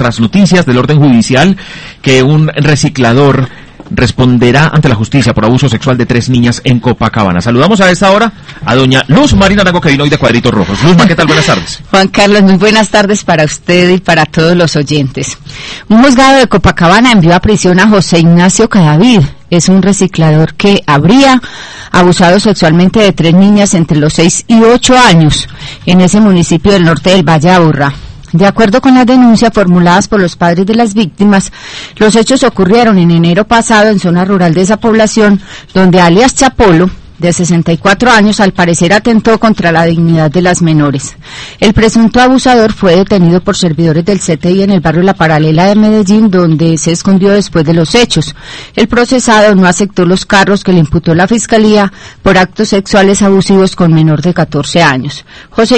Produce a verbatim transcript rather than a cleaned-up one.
otras noticias del orden judicial, que un reciclador responderá ante la justicia por abuso sexual de tres niñas en Copacabana. Saludamos a esta hora a doña Luz Marina Arango, que vino hoy de Cuadritos Rojos. Luzma, ¿qué tal? Buenas tardes. Juan Carlos, muy buenas tardes para usted y para todos los oyentes. Un juzgado de Copacabana envió a prisión a José Ignacio Cadavid. Es un reciclador que habría abusado sexualmente de tres niñas entre los seis y ocho años en ese municipio del norte del Valle de Aburrá. De acuerdo con las denuncias formuladas por los padres de las víctimas, los hechos ocurrieron en enero pasado en zona rural de esa población, donde alias Chapolo, de sesenta y cuatro años, al parecer atentó contra la dignidad de las menores. El presunto abusador fue detenido por servidores del C T I en el barrio La Paralela de Medellín, donde se escondió después de los hechos. El procesado no aceptó los cargos que le imputó la Fiscalía por actos sexuales abusivos con menor de catorce años. José